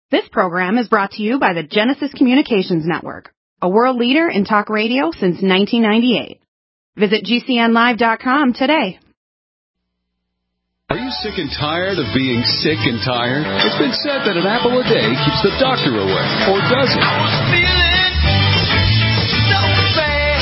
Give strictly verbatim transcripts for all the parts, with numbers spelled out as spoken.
This program is brought to you by the Genesis Communications Network, a world leader in talk radio since nineteen ninety-eight. Visit G C N live dot com today. Are you sick and tired of being sick and tired? It's been said that an apple a day keeps the doctor away, or does it? I was feeling so bad.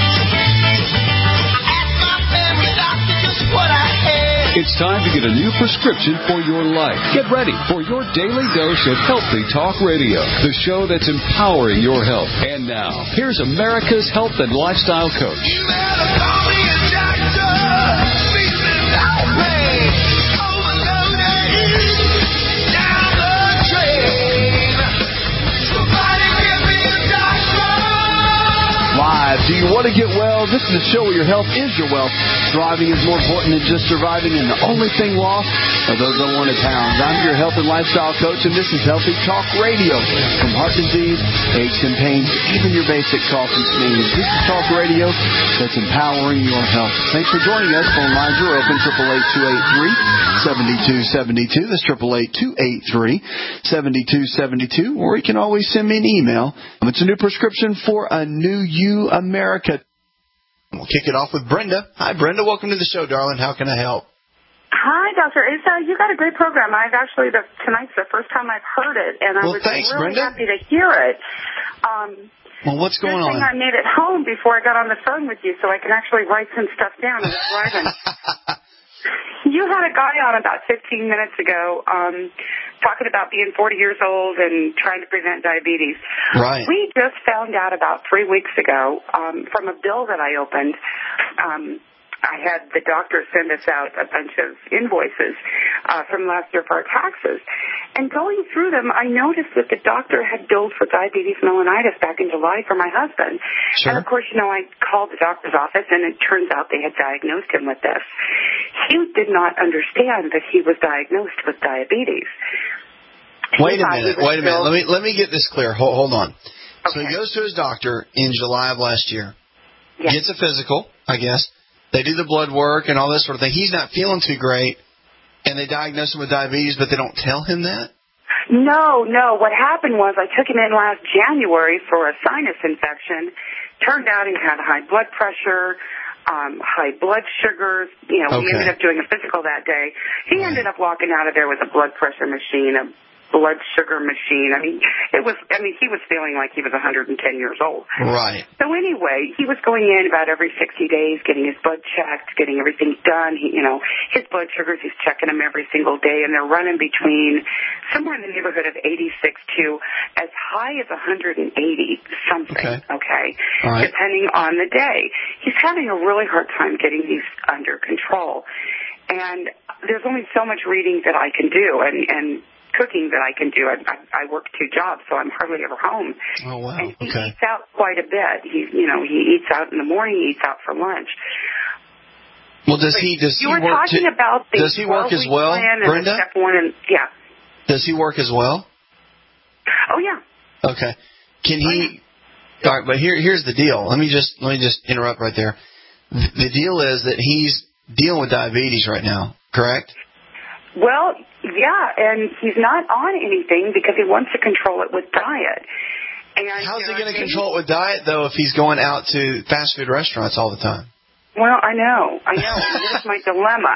I asked my family doctor just what I had. It's time to get a new prescription for your life. Get ready for your daily dose of Healthy Talk Radio, the show that's empowering your health. And now, here's America's health and lifestyle coach. You better call me a doctor. Feeling like pain. Overloaded. Down the drain. Somebody give me a doctor. Live. Do you want to get well? This is a show where your health is your wealth. Thriving is more important than just surviving, and the only thing lost are those unwanted pounds. I'm your health and lifestyle coach, and this is Healthy Talk Radio. From heart disease, aches and pains, even your basic cough and sneeze. This is talk radio that's empowering your health. Thanks for joining us. Phone lines are open, eight eight eight, two eight three, seven two seven two. That's eight eight eight, two eight three, seven two seven two. Or you can always send me an email. It's a new prescription for a new you, America. We'll kick it off with Brenda. Hi, Brenda. Welcome to the show, darling. How can I help? Hi, Doctor. It's, uh, you got a great program. I've actually, the, tonight's the first time I've heard it, and I well, was thanks, really Brenda. happy to hear it. Um, well, what's going on? Good thing I made it home before I got on the phone with you, so I can actually write some stuff down as I'm driving. You had a guy on about fifteen minutes ago um, talking about being forty years old and trying to prevent diabetes. Right. We just found out about three weeks ago um, from a bill that I opened. Um, I had the doctor send us out a bunch of invoices uh, from last year for our taxes. And going through them, I noticed that the doctor had billed for diabetes mellitus back in July for my husband. Sure. And, of course, you know, I called the doctor's office, and it turns out they had diagnosed him with this. He did not understand that he was diagnosed with diabetes. Wait a minute. Wait a minute. Let me let me get this clear. Hold, hold on. Okay. So he goes to his doctor in July of last year, yes. Gets a physical, I guess. They do the blood work and all this sort of thing. He's not feeling too great, and they diagnose him with diabetes, but they don't tell him that? No, no. What happened was I took him in last January for a sinus infection. Turned out he had high blood pressure, um, high blood sugars. You know, okay. We ended up doing a physical that day. He right. ended up walking out of there with a blood pressure machine, a blood sugar machine. I mean, it was. I mean, he was feeling like he was one hundred ten years old. Right. So anyway, he was going in about every sixty days, getting his blood checked, getting everything done. He, you know, his blood sugars, he's checking them every single day, and they're running between somewhere in the neighborhood of eighty-six to as high as one hundred eighty something. Okay. Okay. All right. Depending on the day, he's having a really hard time getting these under control, and there's only so much reading that I can do, and and. cooking that I can do. I, I, I work two jobs, so I'm hardly ever home. Oh, wow. And he okay. eats out quite a bit. He, you know, he eats out in the morning, he eats out for lunch. Well, does but he, does you he were work talking to, about the does he work as well, plan and Brenda? Step one and, yeah. Does he work as well? Oh, yeah. Okay. Can he, all right, but here, here's the deal. Let me just, let me just interrupt right there. The deal is that he's dealing with diabetes right now, correct? Well, yeah, and he's not on anything because he wants to control it with diet. And how's he you know, going to control it with diet, though, if he's going out to fast food restaurants all the time? Well, I know, I know. That's my dilemma.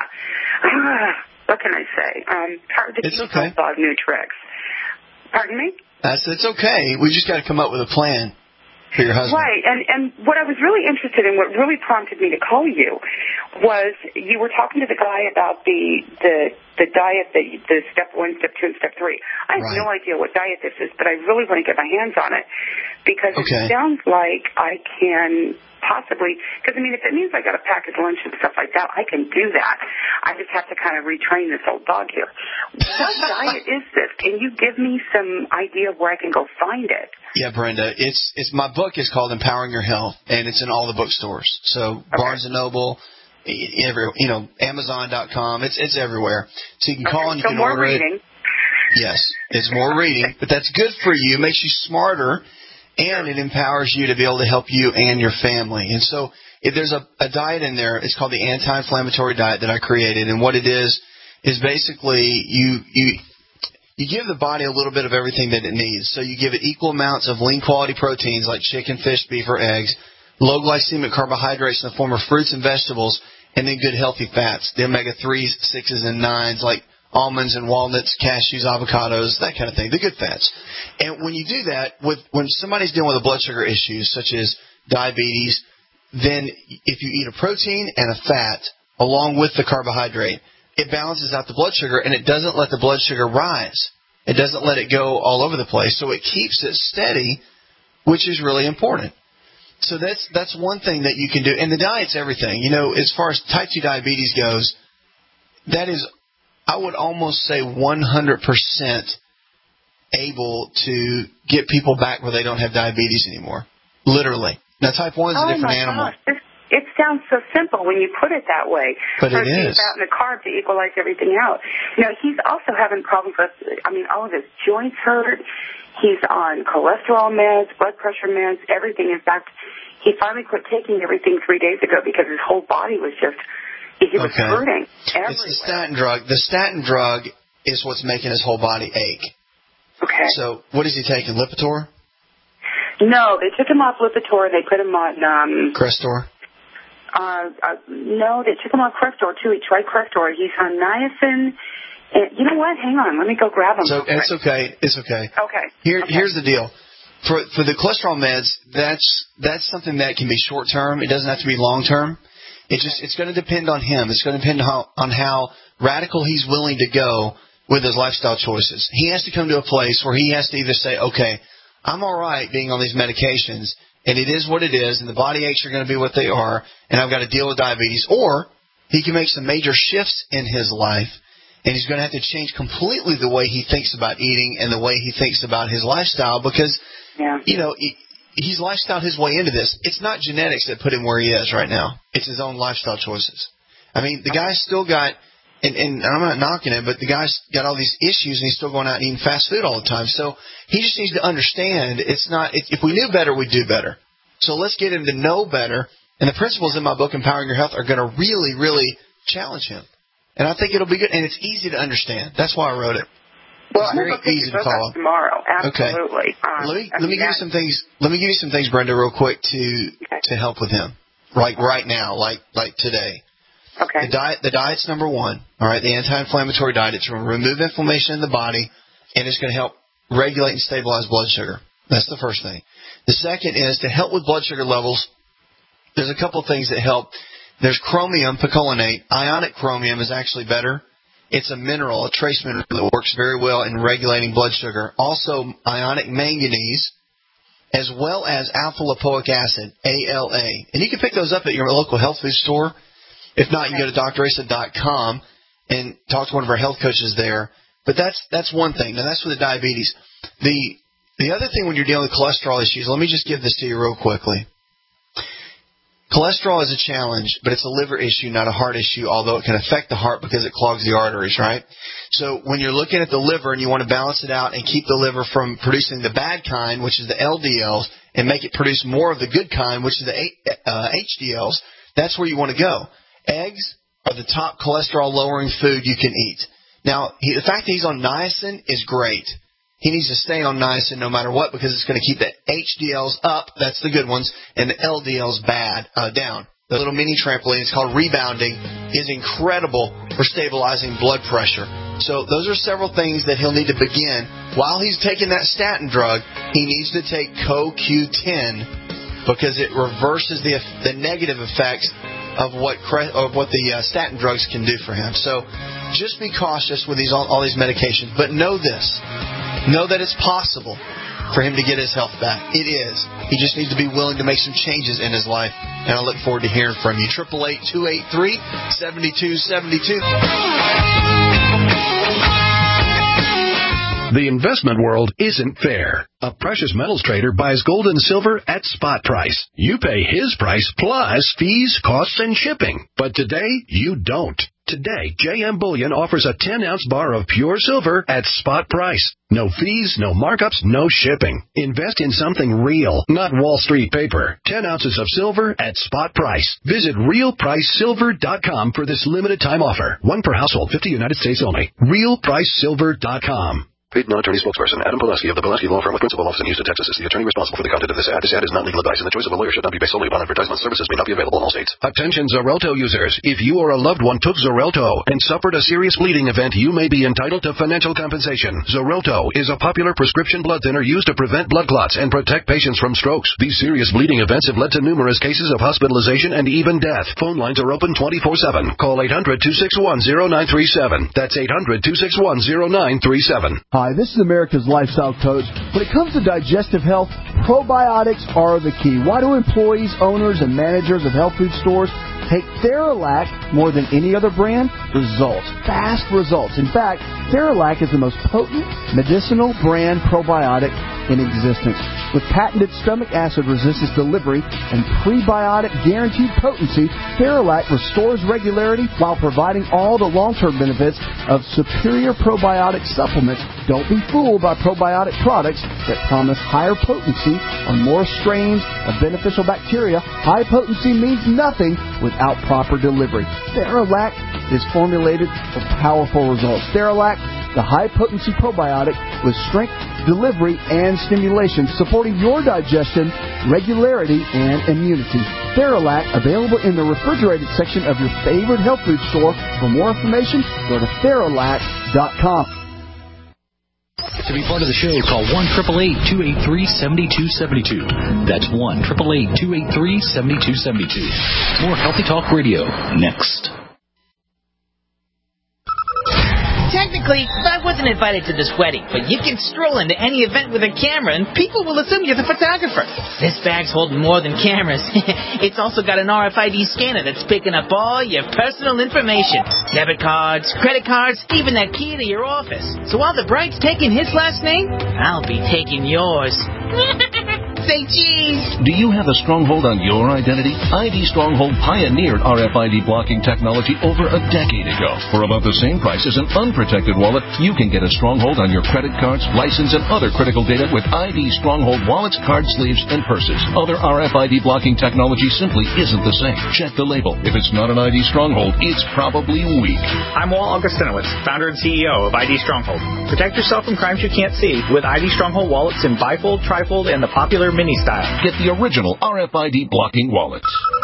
What can I say? Um, hard to it's teach okay. old dog new tricks. Pardon me? That's it's okay. We just got to come up with a plan for your husband. Right, and and what I was really interested in, what really prompted me to call you, was you were talking to the guy about the the the diet, the the step one, step two, and step three. I have right. no idea what diet this is, but I really want to get my hands on it because okay. it sounds like I can possibly, because I mean, if it means I got to pack his lunch and stuff like that, I can do that. I just have to kind of retrain this old dog here. What diet is this? Can you give me some idea of where I can go find it? Yeah, Brenda, it's it's my book is called Empowering Your Health, and it's in all the bookstores. So okay. Barnes and Noble, every you know, Amazon dot com, it's it's everywhere. So you can call okay, and you so can more order reading. it. Yes, it's more reading, but that's good for you. It makes you smarter, and it empowers you to be able to help you and your family. And so if there's a, a diet in there, it's called the anti-inflammatory diet that I created, and what it is is basically you you you give the body a little bit of everything that it needs. So you give it equal amounts of lean quality proteins like chicken, fish, beef, or eggs, low glycemic carbohydrates in the form of fruits and vegetables, and then good healthy fats, the omega threes, sixes, and nines like almonds and walnuts, cashews, avocados, that kind of thing, the good fats. And when you do that, with when somebody's dealing with a blood sugar issue such as diabetes, then if you eat a protein and a fat along with the carbohydrate, it balances out the blood sugar, and it doesn't let the blood sugar rise. It doesn't let it go all over the place, so it keeps it steady, which is really important. So that's that's one thing that you can do. And the diet's everything. You know, as far as type two diabetes goes, that is, I would almost say one hundred percent able to get people back where they don't have diabetes anymore, literally. Now, type one is oh a different my animal. Gosh. This, it sounds so simple when you put it that way. But it Protein, is. fat, and the carb to equalize everything out. You know, he's also having problems with, I mean, all of his joints hurt. He's on cholesterol meds, blood pressure meds, everything. In fact, he finally quit taking everything three days ago because his whole body was just, he was okay. hurting everywhere. It's the statin drug. The statin drug is what's making his whole body ache. Okay. So what is he taking, Lipitor? No, they took him off Lipitor. They put him on... Um, Crestor? Uh, uh, no, they took him on Crestor, too. He tried Crestor. He's on niacin. And you know what? Hang on. Let me go grab him. So it's okay. It's okay. Okay. Here, okay. Here's the deal. For for the cholesterol meds, that's that's something that can be short term. It doesn't have to be long term. It just it's going to depend on him. It's going to depend on how, on how radical he's willing to go with his lifestyle choices. He has to come to a place where he has to either say, okay, I'm all right being on these medications, and it is what it is, and the body aches are going to be what they are, and I've got to deal with diabetes. Or he can make some major shifts in his life, and he's going to have to change completely the way he thinks about eating and the way he thinks about his lifestyle because, yeah. you know, he, he's lifestyled his way into this. It's not genetics that put him where he is right now. It's his own lifestyle choices. I mean, the guy's still got, and, and I'm not knocking him, but the guy's got all these issues, and he's still going out and eating fast food all the time. So he just needs to understand it's not, it, if we knew better, we'd do better. So let's get him to know better. And the principles in my book, Empowering Your Health, are going to really, really challenge him. And I think it'll be good. And it's easy to understand. That's why I wrote it. Well, it's very easy to follow. Tomorrow, absolutely. Okay. Um, let me let me give you some things. Let me give you some things, Brenda, real quick to okay. to help with him. Like right now, like like today. Okay. The diet. The diet's number one. All right. The anti-inflammatory diet. It's going to remove inflammation in the body, and it's going to help regulate and stabilize blood sugar. That's the first thing. The second is to help with blood sugar levels. There's a couple of things that help. There's chromium picolinate. Ionic chromium is actually better. It's a mineral, a trace mineral that works very well in regulating blood sugar. Also, ionic manganese, as well as alpha-lipoic acid, A L A. And you can pick those up at your local health food store. If not, you can go to D R asa dot com and talk to one of our health coaches there. But that's that's one thing. Now, that's for the diabetes. The the other thing when you're dealing with cholesterol issues, let me just give this to you real quickly. Cholesterol is a challenge, but it's a liver issue, not a heart issue, although it can affect the heart because it clogs the arteries, right? So when you're looking at the liver and you want to balance it out and keep the liver from producing the bad kind, which is the L D Ls, and make it produce more of the good kind, which is the uh, H D Ls, that's where you want to go. Eggs are the top cholesterol-lowering food you can eat. Now, he, the fact that he's on niacin is great. He needs to stay on niacin no matter what because it's going to keep the H D Ls up, that's the good ones, and the L D Ls bad, uh, down. The little mini trampoline, it's called rebounding, is incredible for stabilizing blood pressure. So those are several things that he'll need to begin. While he's taking that statin drug, he needs to take C O Q ten because it reverses the the negative effects of what of what the uh, statin drugs can do for him. So just be cautious with these all, all these medications, but know this. Know that it's possible for him to get his health back. It is. He just needs to be willing to make some changes in his life, and I look forward to hearing from you. eight eight eight, two eight three, seven two seven two. The investment world isn't fair. A precious metals trader buys gold and silver at spot price. You pay his price plus fees, costs, and shipping. But today, you don't. Today, J M Bullion offers a ten-ounce bar of pure silver at spot price. No fees, no markups, no shipping. Invest in something real, not Wall Street paper. ten ounces of silver at spot price. Visit real price silver dot com for this limited time offer. One per household, fifty United States only. real price silver dot com. Paid non-attorney spokesperson Adam Pulaski of the Pulaski Law Firm with principal office in Houston, Texas, is the attorney responsible for the content of this ad. This ad is not legal advice, and the choice of a lawyer should not be based solely upon advertisement. Services may not be available in all states. Attention Xarelto users. If you or a loved one took Xarelto and suffered a serious bleeding event, you may be entitled to financial compensation. Xarelto is a popular prescription blood thinner used to prevent blood clots and protect patients from strokes. These serious bleeding events have led to numerous cases of hospitalization and even death. Phone lines are open twenty-four seven. Call eight hundred, two six one, zero nine three seven. That's eight hundred, two six one, zero nine three seven. Hi, this is America's Lifestyle Coach. When it comes to digestive health, probiotics are the key. Why do employees, owners, and managers of health food stores take Theralac more than any other brand? Results. Fast results. In fact, Theralac is the most potent medicinal brand probiotic in existence. With patented stomach acid resistance delivery and prebiotic guaranteed potency, Theralac restores regularity while providing all the long-term benefits of superior probiotic supplements. Don't be fooled by probiotic products that promise higher potency on more strains of beneficial bacteria. High potency means nothing without proper delivery. Theralac is formulated for powerful results. Theralac, the high-potency probiotic with strength, delivery, and stimulation, supporting your digestion, regularity, and immunity. Theralac, available in the refrigerated section of your favorite health food store. For more information, go to Theralac dot com. To be part of the show, call one eight eight eight, two eight three, seven two seven two. That's one eight eight eight, two eight three, seven two seven two. More Healthy Talk Radio next. Technically, I wasn't invited to this wedding, but you can stroll into any event with a camera and people will assume you're the photographer. This bag's holding more than cameras. It's also got an R F I D scanner that's picking up all your personal information. Debit cards, credit cards, even that key to your office. So while the bride's taking his last name, I'll be taking yours. Say cheese. Do you have a stronghold on your identity? I D Stronghold pioneered R F I D blocking technology over a decade ago. For about the same price as an unprotected wallet, you can get a stronghold on your credit cards, license, and other critical data with I D Stronghold wallets, card sleeves, and purses. Other R F I D blocking technology simply isn't the same. Check the label. If it's not an I D Stronghold, it's probably weak. I'm Walt Augustinowitz, founder and C E O of I D Stronghold. Protect yourself from crimes you can't see with I D Stronghold wallets in bifold, trifold, and the popular mini style. Get the original R F I D blocking wallets.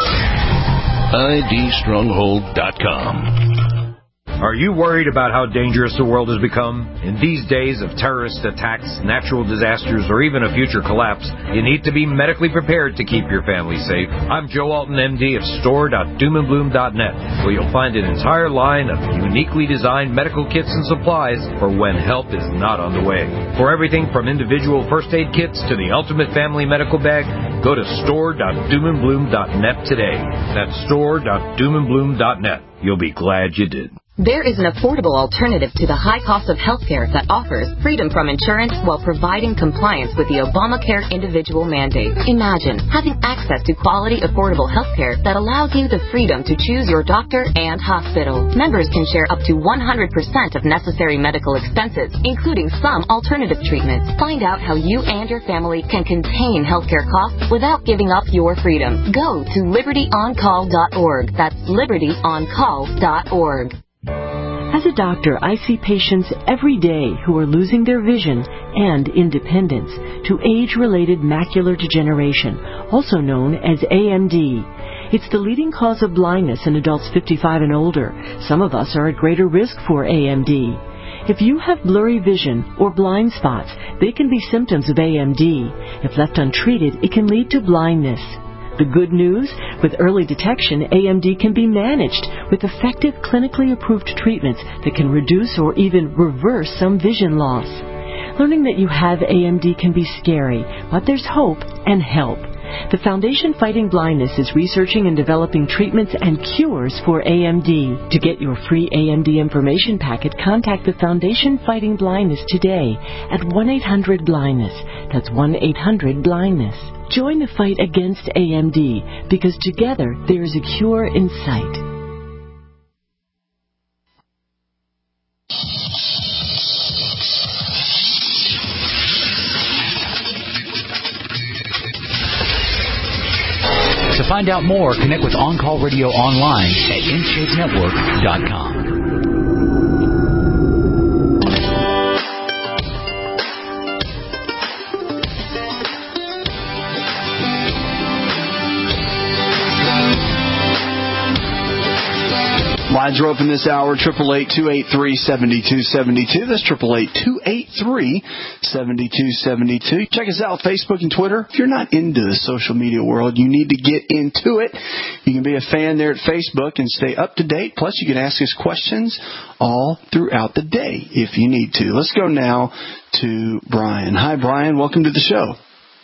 I D stronghold dot com. Are you worried about how dangerous the world has become? In these days of terrorist attacks, natural disasters, or even a future collapse, you need to be medically prepared to keep your family safe. I'm Joe Alton, M D of store dot doom and bloom dot net, where you'll find an entire line of uniquely designed medical kits and supplies for when help is not on the way. For everything from individual first aid kits to the ultimate family medical bag, go to store dot doom and bloom dot net today. That's store dot doom and bloom dot net. You'll be glad you did. There is an affordable alternative to the high cost of healthcare that offers freedom from insurance while providing compliance with the Obamacare individual mandate. Imagine having access to quality, affordable healthcare that allows you the freedom to choose your doctor and hospital. Members can share up to one hundred percent of necessary medical expenses, including some alternative treatments. Find out how you and your family can contain healthcare costs without giving up your freedom. Go to liberty on call dot org. That's liberty on call dot org. As a doctor, I see patients every day who are losing their vision and independence to age-related macular degeneration, also known as A M D. It's the leading cause of blindness in adults fifty-five and older. Some of us are at greater risk for A M D. If you have blurry vision or blind spots, they can be symptoms of A M D. If left untreated, it can lead to blindness. The good news, with early detection, A M D can be managed with effective clinically approved treatments that can reduce or even reverse some vision loss. Learning that you have A M D can be scary, but there's hope and help. The Foundation Fighting Blindness is researching and developing treatments and cures for A M D. To get your free A M D information packet, contact the Foundation Fighting Blindness today at one eight hundred blindness. That's one eight hundred blindness. Join the fight against A M D, because together there is a cure in sight. To find out more, connect with On Call Radio online at in shape network dot com. Lines are open this hour, eight eight eight, two eight three, seven two seven two. That's eight eight eight, two eight three, seven two seven two. Check us out, Facebook and Twitter. If you're not into the social media world, you need to get into it. You can be a fan there at Facebook and stay up to date. Plus, you can ask us questions all throughout the day if you need to. Let's go now to Brian. Hi, Brian. Welcome to the show.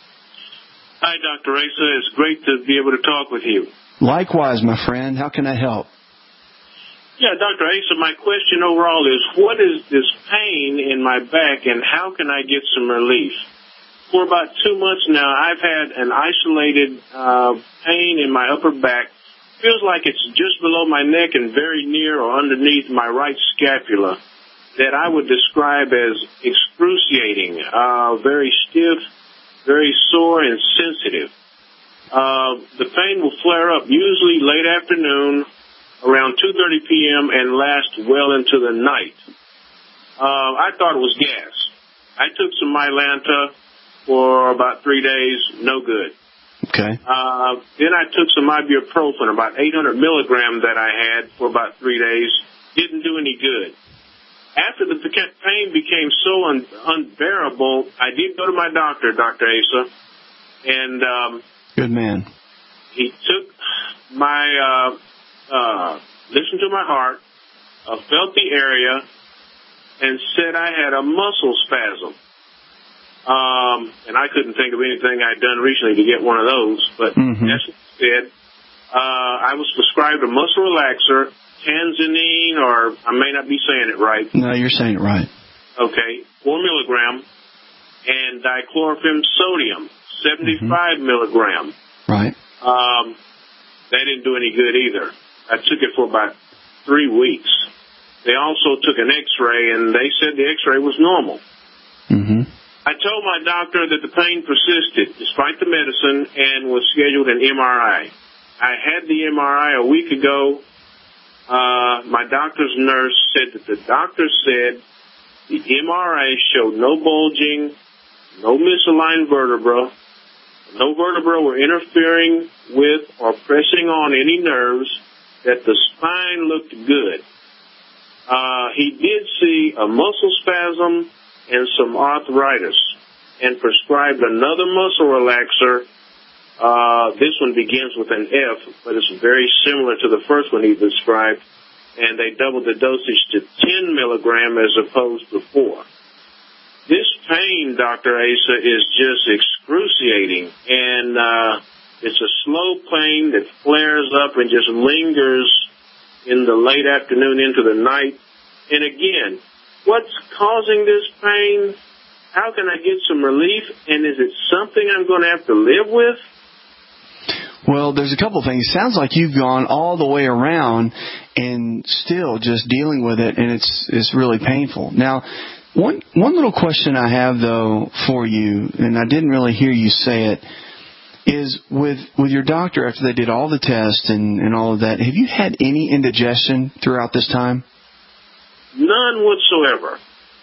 Hi, Doctor Asa. It's great to be able to talk with you. Likewise, my friend. How can I help? Yeah, Doctor Asa, my question overall is, what is this pain in my back and how can I get some relief? For about two months now, I've had an isolated uh, pain in my upper back. Feels like it's just below my neck and very near or underneath my right scapula that I would describe as excruciating, uh, very stiff, very sore and sensitive. Uh, the pain will flare up usually late afternoon, around two thirty p.m. and last well into the night. Uh, I thought it was gas. I took some Mylanta for about three days, no good. Okay. Uh, then I took some ibuprofen, about eight hundred milligrams that I had for about three days. Didn't do any good. After the pain became so un- unbearable, I did go to my doctor, Doctor Asa, and um, good man. He took my... Uh, Uh, listened to my heart, uh, felt the area, and said I had a muscle spasm. Um, and I couldn't think of anything I'd done recently to get one of those, but mm-hmm. that's what he said. Uh, I was prescribed a muscle relaxer, Tanzanine, or I may not be saying it right. No, you're saying it right. Okay, four milligram, and dichlorophene sodium, seventy-five mm-hmm. milligram. Right. Um, that didn't do any good either. I took it for about three weeks. They also took an X-ray, and they said the X-ray was normal. Mm-hmm. I told my doctor that the pain persisted despite the medicine and was scheduled an M R I. I had the M R I a week ago. Uh, my doctor's nurse said that the doctor said the M R I showed no bulging, no misaligned vertebra, no vertebra were interfering with or pressing on any nerves, that the spine looked good. Uh, he did see a muscle spasm and some arthritis and prescribed another muscle relaxer. Uh, this one begins with an F, but it's very similar to the first one he described, and they doubled the dosage to ten milligram as opposed to four. This pain, Doctor Asa, is just excruciating, and uh, it's a slow pain that flares up and just lingers in the late afternoon into the night. And again, what's causing this pain? How can I get some relief? And is it something I'm going to have to live with? Well, there's a couple of things. It sounds like you've gone all the way around and still just dealing with it, and it's it's really painful. Now, one one little question I have, though, for you, and I didn't really hear you say it, is with with your doctor, after they did all the tests and, and all of that, have you had any indigestion throughout this time? None whatsoever.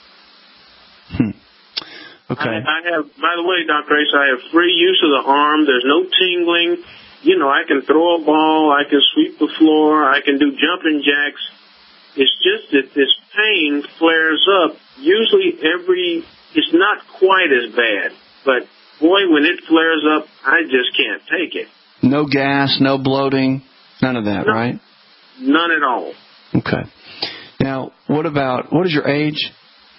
Hmm. Okay. I, I have, by the way, Doctor Ace, I have free use of the arm. There's no tingling. You know, I can throw a ball. I can sweep the floor. I can do jumping jacks. It's just that this pain flares up. Usually every, it's not quite as bad, but boy, when it flares up, I just can't take it. No gas, no bloating, none of that, no, right? None at all. Okay. Now, what about, what is your age?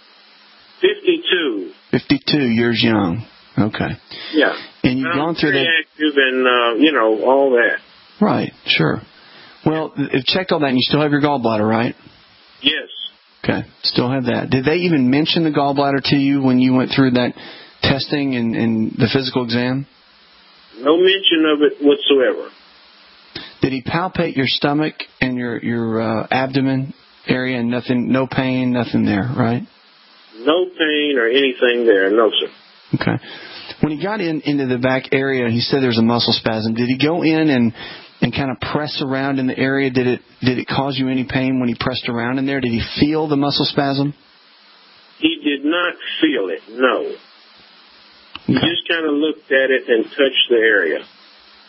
fifty-two. fifty-two years young. Okay. Yeah. And you've I'm gone through very that. active and, uh, you know, all that. Right, sure. Well, you've checked all that and you still have your gallbladder, right? Yes. Okay, still have that. Did they even mention the gallbladder to you when you went through that testing and, and the physical exam? No mention of it whatsoever. Did he palpate your stomach and your, your uh, abdomen area and nothing, no pain, nothing there, right? No pain or anything there, no, sir. Okay. When he got in into the back area, he said there's a muscle spasm. Did he go in and, and kind of press around in the area? Did it did it cause you any pain when he pressed around in there? Did he feel the muscle spasm? He did not feel it, no. He Okay. just kind of looked at it and touched the area.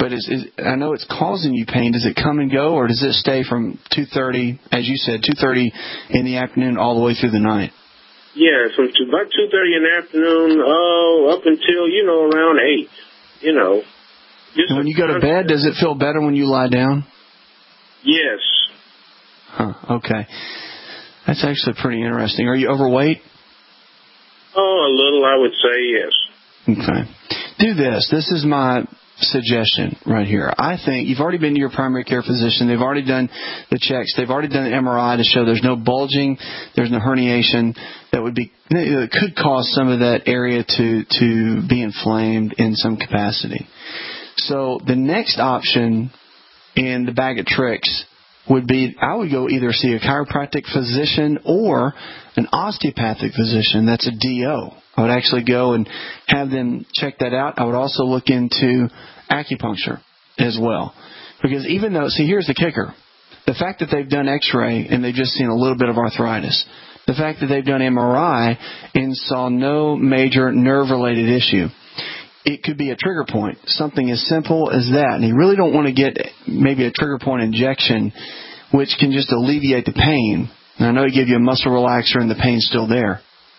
But is, is, I know it's causing you pain. Does it come and go, or does it stay from two thirty, as you said, two thirty in the afternoon all the way through the night? Yeah, from two, about two thirty in the afternoon, oh, up until, you know, around eight, you know. Just and when you go to bed, does it feel better when you lie down? Yes. Huh, okay. That's actually pretty interesting. Are you overweight? Oh, a little, I would say, yes. Okay. Do this. This is my suggestion right here. I think you've already been to your primary care physician. They've already done the checks. They've already done the M R I to show there's no bulging, there's no herniation that would be that could cause some of that area to to be inflamed in some capacity. So the next option in the bag of tricks would be I would go either see a chiropractic physician or an osteopathic physician. That's a D O. I would actually go and have them check that out. I would also look into acupuncture as well. Because even though, see, here's the kicker. The fact that they've done x-ray and they've just seen a little bit of arthritis. The fact that they've done M R I and saw no major nerve-related issue. It could be a trigger point, something as simple as that. And you really don't want to get maybe a trigger point injection, which can just alleviate the pain. And I know it give you a muscle relaxer and the pain's still there.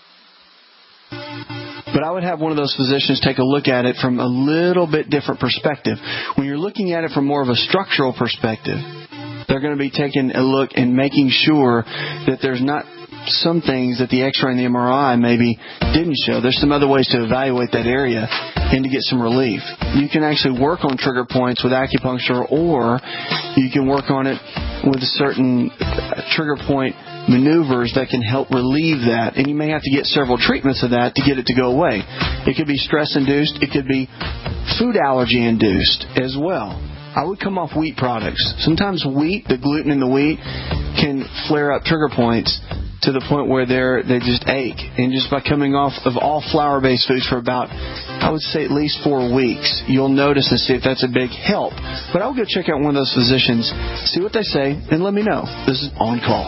But I would have one of those physicians take a look at it from a little bit different perspective. When you're looking at it from more of a structural perspective, they're going to be taking a look and making sure that there's not some things that the x-ray and the M R I maybe didn't show. There's some other ways to evaluate that area and to get some relief. You can actually work on trigger points with acupuncture, or you can work on it with certain trigger point maneuvers that can help relieve that. And you may have to get several treatments of that to get it to go away. It could be stress-induced. It could be food allergy-induced as well. I would come off wheat products. Sometimes wheat, the gluten in the wheat, can flare up trigger points to the point where they're they just ache. And just by coming off of all flour-based foods for about, I would say, at least four weeks, you'll notice and see if that's a big help. But I'll go check out one of those physicians, see what they say, and let me know. This is On Call.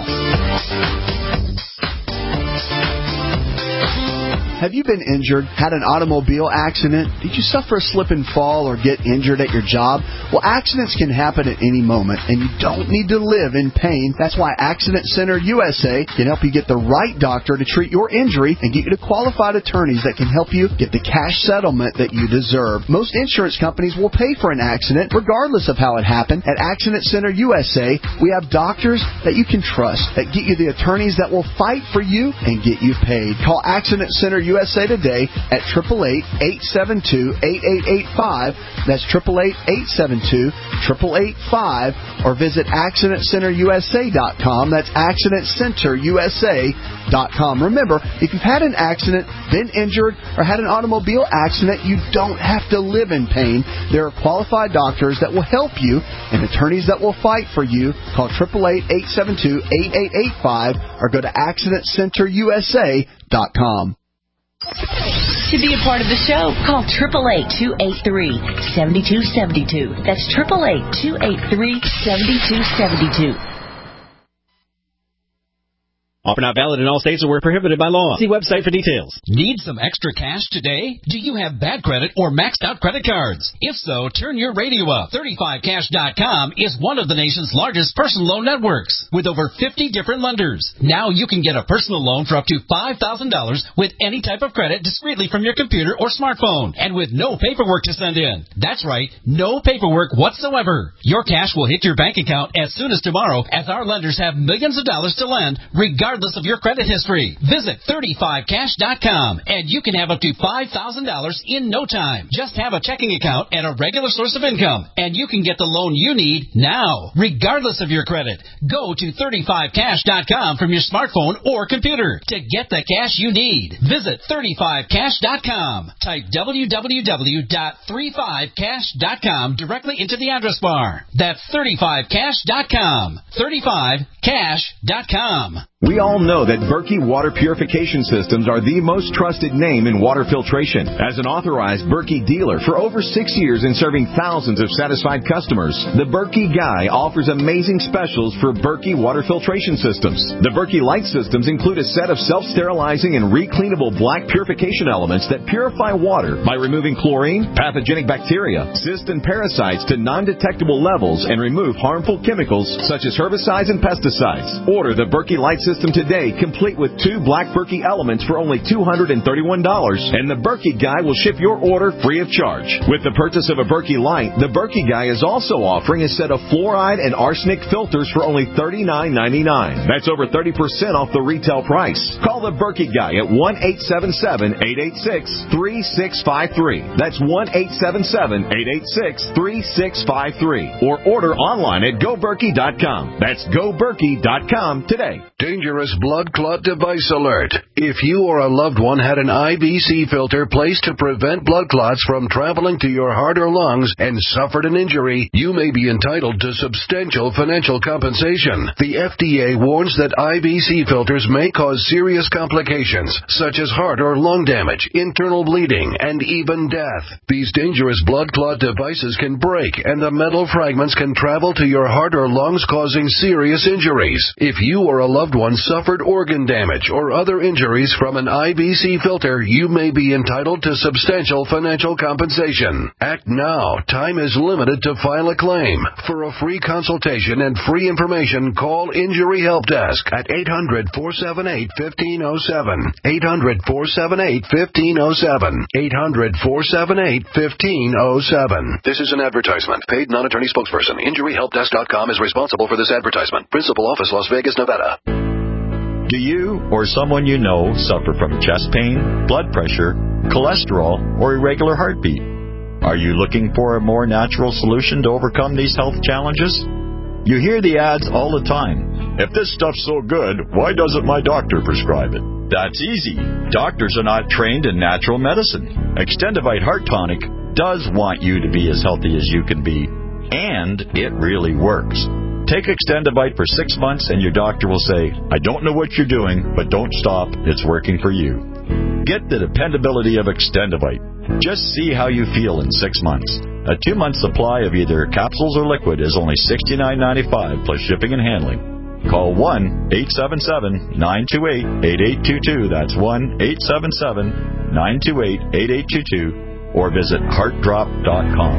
Have you been injured, had an automobile accident? Did you suffer a slip and fall or get injured at your job? Well, accidents can happen at any moment, and you don't need to live in pain. That's why Accident Center U S A can help you get the right doctor to treat your injury and get you to qualified attorneys that can help you get the cash settlement that you deserve. Most insurance companies will pay for an accident regardless of how it happened. At Accident Center U S A, we have doctors that you can trust, that get you the attorneys that will fight for you and get you paid. Call Accident Center U S A today at eight eight eight, eight seven two, eight eight eight five. That's eight eight eight, eight seven two, eight eight eight five. Or visit accident center U S A dot com. That's accident center U S A dot com. Remember, if you've had an accident, been injured, or had an automobile accident, you don't have to live in pain. There are qualified doctors that will help you and attorneys that will fight for you. Call eight eight eight, eight seven two, eight eight eight five or go to accident center U S A dot com. To be a part of the show, call eight eight eight, two eight three, seven two seven two. That's eight eight eight, two eight three, seven two seven two. Offer not valid in all states or where prohibited by law. See website for details. Need some extra cash today? Do you have bad credit or maxed out credit cards? If so, turn your radio up. thirty-five cash dot com is one of the nation's largest personal loan networks with over fifty different lenders. Now you can get a personal loan for up to five thousand dollars with any type of credit discreetly from your computer or smartphone and with no paperwork to send in. That's right, no paperwork whatsoever. Your cash will hit your bank account as soon as tomorrow, as our lenders have millions of dollars to lend regardless of your credit history. Visit thirty-five cash dot com and you can have up to five thousand dollars in no time. Just have a checking account and a regular source of income and you can get the loan you need now, regardless of your credit. Go to thirty-five cash dot com from your smartphone or computer to get the cash you need. Visit thirty-five cash dot com. Type w w w dot thirty-five cash dot com directly into the address bar. That's thirty-five cash dot com. thirty-five cash dot com. We all know that Berkey Water Purification Systems are the most trusted name in water filtration. As an authorized Berkey dealer for over six years and serving thousands of satisfied customers, the Berkey Guy offers amazing specials for Berkey Water Filtration Systems. The Berkey Light Systems include a set of self-sterilizing and recleanable black purification elements that purify water by removing chlorine, pathogenic bacteria, cysts, and parasites to non-detectable levels and remove harmful chemicals such as herbicides and pesticides. Order the Berkey Light System today, complete with two black Berkey elements for only two hundred thirty-one dollars, and the Berkey Guy will ship your order free of charge. With the purchase of a Berkey Light, the Berkey Guy is also offering a set of fluoride and arsenic filters for only thirty-nine ninety-nine. That's over thirty percent off the retail price. Call the Berkey Guy at one eight seven seven, eight eight six, three six five three. That's one eight seven seven, eight eight six, three six five three. Or order online at go berkey dot com. That's go berkey dot com today. Dangerous blood clot device alert. If you or a loved one had an I V C filter placed to prevent blood clots from traveling to your heart or lungs and suffered an injury, you may be entitled to substantial financial compensation. The F D A warns that I V C filters may cause serious complications, such as heart or lung damage, internal bleeding, and even death. These dangerous blood clot devices can break, and the metal fragments can travel to your heart or lungs, causing serious injuries. If you or a loved one suffered organ damage or other injuries from an I V C filter, you may be entitled to substantial financial compensation. Act now. Time is limited to file a claim. For a free consultation and free information, call Injury Help Desk at eight hundred, four seven eight, one five zero seven. eight hundred, four seven eight, one five zero seven. eight hundred, four seven eight, one five zero seven. This is an advertisement. Paid non-attorney spokesperson. Injury Help Desk dot com is responsible for this advertisement. Principal office, Las Vegas, Nevada. Do you or someone you know suffer from chest pain, blood pressure, cholesterol, or irregular heartbeat? Are you looking for a more natural solution to overcome these health challenges? You hear the ads all the time. If this stuff's so good, why doesn't my doctor prescribe it? That's easy. Doctors are not trained in natural medicine. Extendivite Heart Tonic does want you to be as healthy as you can be, and it really works. Take Extendivite for six months and your doctor will say, I don't know what you're doing, but don't stop. It's working for you. Get the dependability of Extendivite. Just see how you feel in six months. A two-month supply of either capsules or liquid is only sixty-nine ninety-five plus shipping and handling. Call one eight seven seven, nine two eight, eight eight two two. That's one eight seven seven, nine two eight, eight eight two two. Or visit heart drop dot com.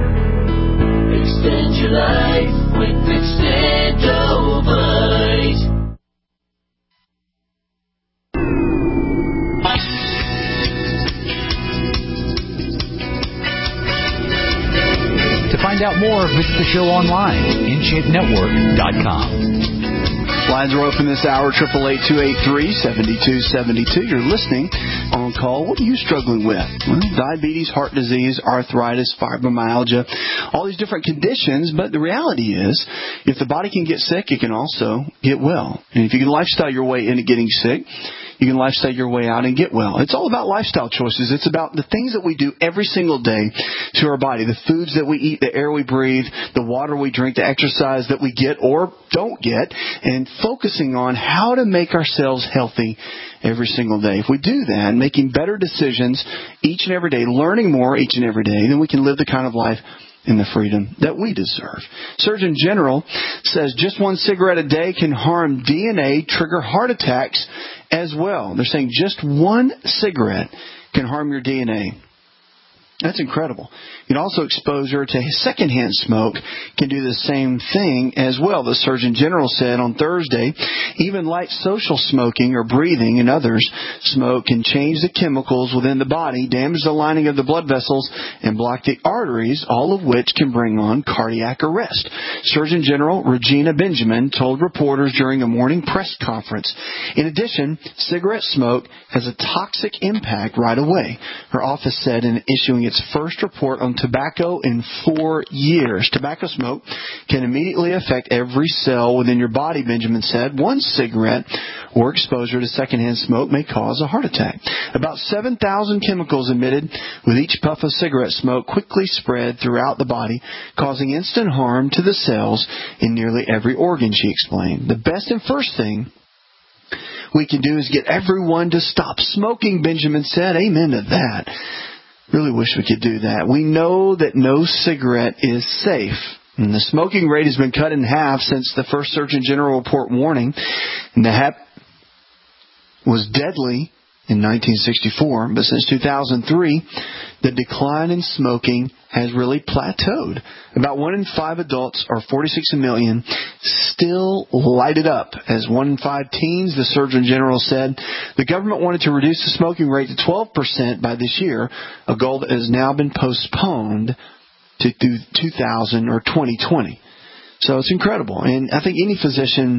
Extend your life with Extendovite. To find out more, visit the show online, in shape network dot com. Lines are open this hour, eight eight eight, two eight three, seven two seven two. You're listening on call. What are you struggling with? Well, diabetes, heart disease, arthritis, fibromyalgia, all these different conditions. But the reality is, if the body can get sick, it can also get well. And if you can lifestyle your way into getting sick, you can lifestyle your way out and get well. It's all about lifestyle choices. It's about the things that we do every single day to our body, the foods that we eat, the air we breathe, the water we drink, the exercise that we get or don't get, and focusing on how to make ourselves healthy every single day. If we do that, making better decisions each and every day, learning more each and every day, then we can live the kind of life and the freedom that we deserve. Surgeon General says just one cigarette a day can harm D N A, trigger heart attacks as well. They're saying just one cigarette can harm your D N A. That's incredible. And also exposure to secondhand smoke can do the same thing as well. The Surgeon General said on Thursday, even light social smoking or breathing and others smoke can change the chemicals within the body, damage the lining of the blood vessels, and block the arteries, all of which can bring on cardiac arrest. Surgeon General Regina Benjamin told reporters during a morning press conference. In addition, cigarette smoke has a toxic impact right away, her office said in issuing its first report on tobacco in four years. Tobacco smoke can immediately affect every cell within your body, Benjamin said. One cigarette or exposure to secondhand smoke may cause a heart attack. About seven thousand chemicals emitted with each puff of cigarette smoke quickly spread throughout the body, causing instant harm to the cells in nearly every organ, she explained. The best and first thing we can do is get everyone to stop smoking, Benjamin said. Amen to that. Really wish we could do that. We know that no cigarette is safe. And the smoking rate has been cut in half since the first Surgeon General report warning. And the hep was deadly in nineteen sixty-four, but since two thousand three, the decline in smoking has really plateaued. About one in five adults, or forty-six million, still light it up. As one in five teens, the Surgeon General said, the government wanted to reduce the smoking rate to twelve percent by this year, a goal that has now been postponed to two thousand or twenty twenty. So it's incredible. And I think any physician,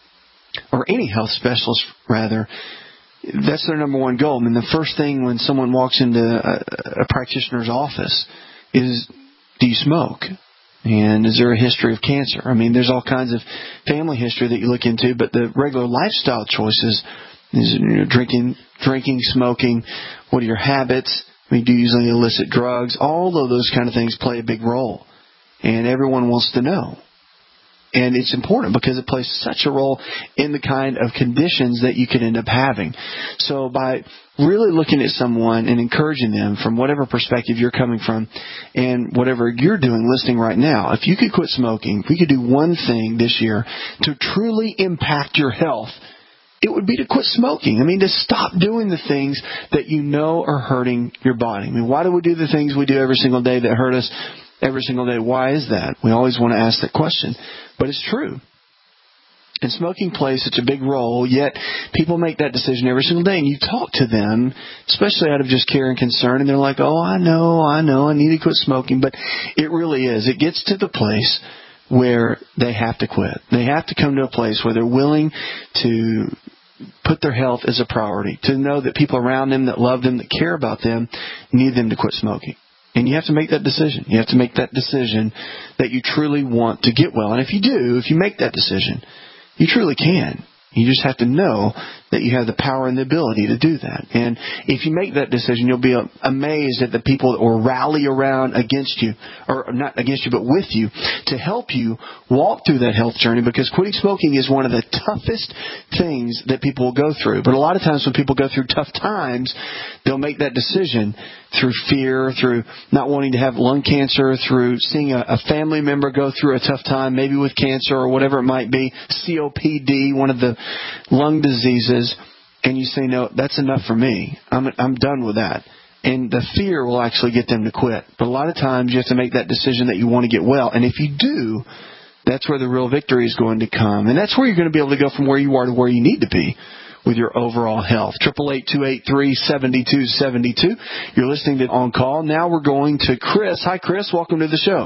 or any health specialist rather, that's their number one goal. I mean, the first thing when someone walks into a, a practitioner's office is, do you smoke? And is there a history of cancer? I mean, there's all kinds of family history that you look into, but the regular lifestyle choices is, you know, drinking, drinking, smoking. What are your habits? I mean, do you usually illicit drugs? All of those kind of things play a big role. And everyone wants to know. And it's important because it plays such a role in the kind of conditions that you could end up having. So by really looking at someone and encouraging them from whatever perspective you're coming from and whatever you're doing listening right now, if you could quit smoking, if we could do one thing this year to truly impact your health, it would be to quit smoking. I mean, to stop doing the things that you know are hurting your body. I mean, why do we do the things we do every single day that hurt us every single day? Why is that? We always want to ask that question. But it's true. And smoking plays such a big role, yet people make that decision every single day. And you talk to them, especially out of just care and concern, and they're like, oh, I know, I know, I need to quit smoking. But it really is. It gets to the place where they have to quit. They have to come to a place where they're willing to put their health as a priority, to know that people around them that love them, that care about them, need them to quit smoking. And you have to make that decision. You have to make that decision that you truly want to get well. And if you do, if you make that decision, you truly can. You just have to know that you have the power and the ability to do that. And if you make that decision, you'll be amazed at the people that will rally around against you, or not against you, but with you, to help you walk through that health journey, because quitting smoking is one of the toughest things that people will go through. But a lot of times when people go through tough times, they'll make that decision through fear, through not wanting to have lung cancer, through seeing a, a family member go through a tough time, maybe with cancer or whatever it might be, C O P D, one of the lung diseases, and you say, no, that's enough for me. I'm I'm done with that. And the fear will actually get them to quit. But a lot of times you have to make that decision that you want to get well. And if you do, that's where the real victory is going to come. And that's where you're going to be able to go from where you are to where you need to be with your overall health. eight eight eight, two eight three, seven two seven two. You're listening to On Call. Now we're going to Chris. Hi, Chris. Welcome to the show.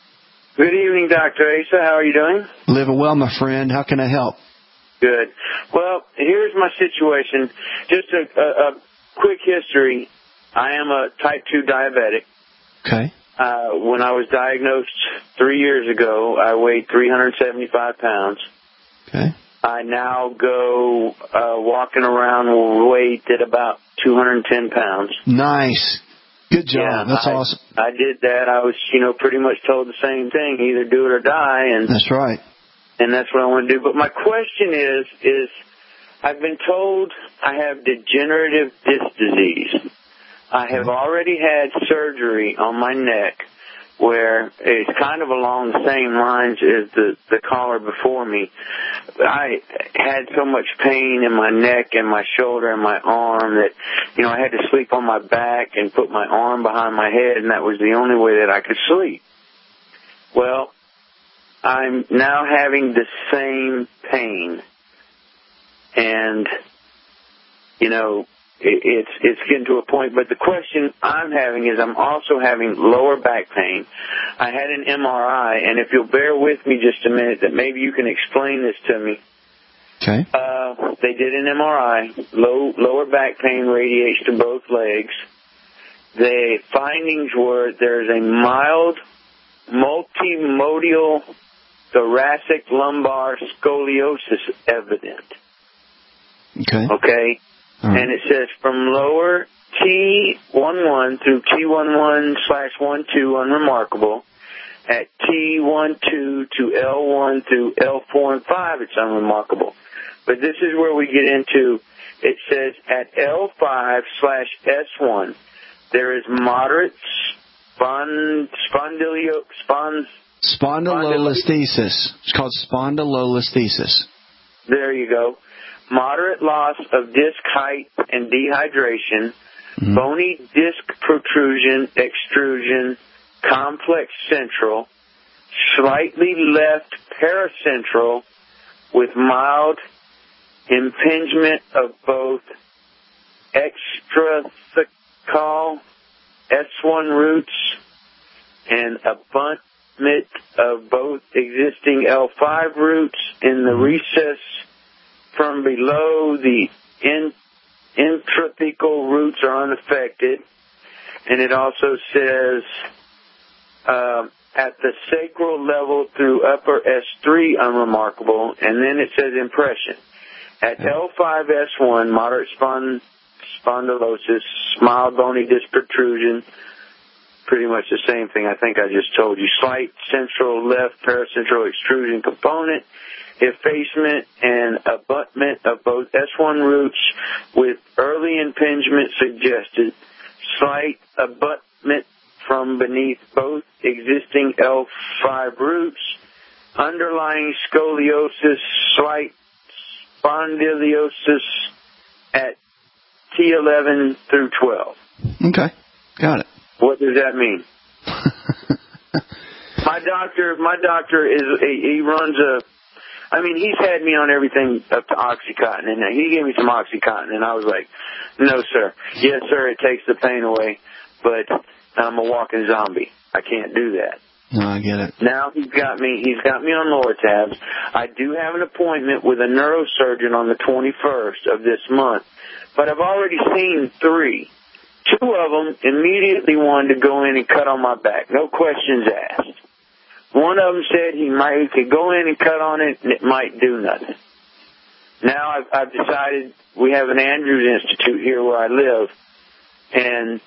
Good evening, Doctor Asa. How are you doing? Living well, my friend. How can I help? Good. Well, here's my situation. Just a, a, a quick history. I am a type two diabetic. Okay. Uh, when I was diagnosed three years ago, I weighed three hundred seventy-five pounds. Okay. I now go uh, walking around weight at about two hundred ten pounds. Nice. Good job. Yeah, That's I, awesome. I did that. I was, you know, pretty much told the same thing, either do it or die. And that's right. And that's what I want to do. But my question is, is I've been told I have degenerative disc disease. I have already had surgery on my neck where it's kind of along the same lines as the, the caller before me. I had so much pain in my neck and my shoulder and my arm that, you know, I had to sleep on my back and put my arm behind my head, and that was the only way that I could sleep. Well, I'm now having the same pain, and, you know, it, it's it's getting to a point. But the question I'm having is I'm also having lower back pain. I had an M R I, and if you'll bear with me just a minute, that maybe you can explain this to me. Okay. Uh, they did an M R I. Low, lower back pain radiates to both legs. the findings were there's a mild multimodal thoracic lumbar scoliosis evident. Okay. Okay? Right. And it says from lower T eleven through T eleven slash twelve unremarkable. At T twelve to L one through L four and five, it's unremarkable. But this is where we get into, it says at L five slash S one, there is moderate spond, spondylio, spons, spondylolisthesis. It's called spondylolisthesis. There you go. Moderate loss of disc height and dehydration, mm-hmm. bony disc protrusion, extrusion, complex central, slightly left paracentral with mild impingement of both extrathecal S one roots and abutment of both existing L five roots in the recess from below. The in, intrathecal roots are unaffected. And it also says uh, at the sacral level through upper S three unremarkable. And then it says impression. At L five S one, moderate spond- spondylosis, mild bony disc protrusion, pretty much the same thing I think I just told you. Slight central left paracentral extrusion component, effacement and abutment of both S one roots with early impingement suggested. Slight abutment from beneath both existing L five roots. Underlying scoliosis, slight spondylosis at T eleven through twelve. Okay, got it. What does that mean? my doctor, my doctor is he runs a. I mean, he's had me on everything up to OxyContin, and he gave me some OxyContin, and I was like, "No, sir. Yes, sir. It takes the pain away, but I'm a walking zombie. I can't do that." No, I get it. Now he's got me. He's got me on Lortabs. I do have an appointment with a neurosurgeon on the twenty-first of this month, but I've already seen three. Two of them immediately wanted to go in and cut on my back, no questions asked. One of them said he might he could go in and cut on it, and it might do nothing. Now I've, I've decided we have an Andrews Institute here where I live, and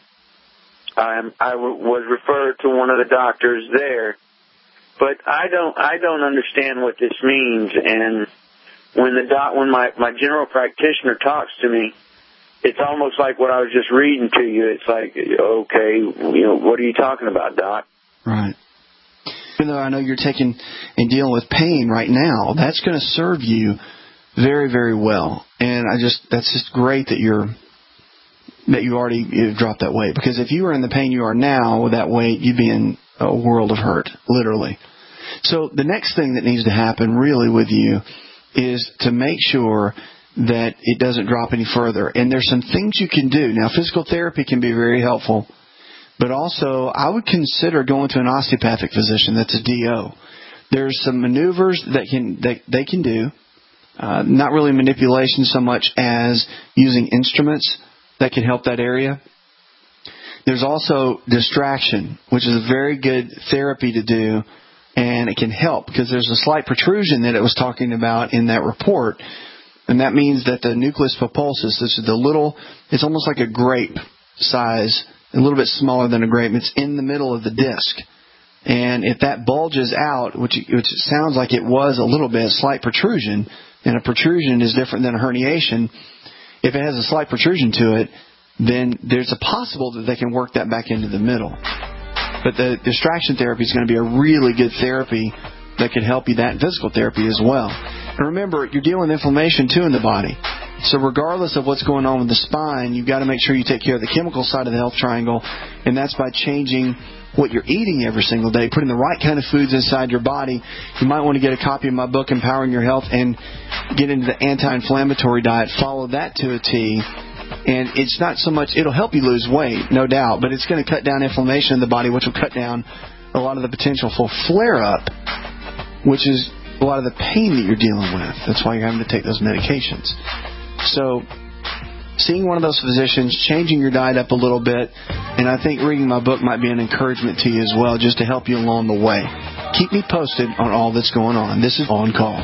I'm, I w- was referred to one of the doctors there, but I don't I don't understand what this means. And when the doc when my my general practitioner talks to me, it's almost like what I was just reading to you. It's like, okay, you know, what are you talking about, Doc? Right. Even though I know you're taking and dealing with pain right now, that's going to serve you very, very well. And I just that's just great that you're that you already you've dropped that weight. Because if you were in the pain you are now with that weight, you'd be in a world of hurt, literally. So the next thing that needs to happen really with you is to make sure that it doesn't drop any further. And there's some things you can do. Now, physical therapy can be very helpful, but also I would consider going to an osteopathic physician that's a D O. There's some maneuvers that can that they can do, uh, not really manipulation so much as using instruments that can help that area. There's also distraction, which is a very good therapy to do, and it can help because there's a slight protrusion that it was talking about in that report. And that means that the nucleus pulposus, this is the little, it's almost like a grape size, a little bit smaller than a grape. It's in the middle of the disc. And if that bulges out, which, which sounds like it was a little bit, slight protrusion, and a protrusion is different than a herniation, if it has a slight protrusion to it, then there's a possible that they can work that back into the middle. But the distraction therapy is going to be a really good therapy that can help you, that and physical therapy as well. And remember, you're dealing with inflammation, too, in the body. So regardless of what's going on with the spine, you've got to make sure you take care of the chemical side of the health triangle, and that's by changing what you're eating every single day, putting the right kind of foods inside your body. You might want to get a copy of my book, Empowering Your Health, and get into the anti-inflammatory diet. Follow that to a T. And it's not so much, it'll help you lose weight, no doubt, but it's going to cut down inflammation in the body, which will cut down a lot of the potential for flare-up, which is a lot of the pain that you're dealing with. That's why you're having to take those medications. So seeing one of those physicians, changing your diet up a little bit, And I think reading my book might be an encouragement to you as well, just to help you along the way. Keep me posted on all that's going on. This is On Call.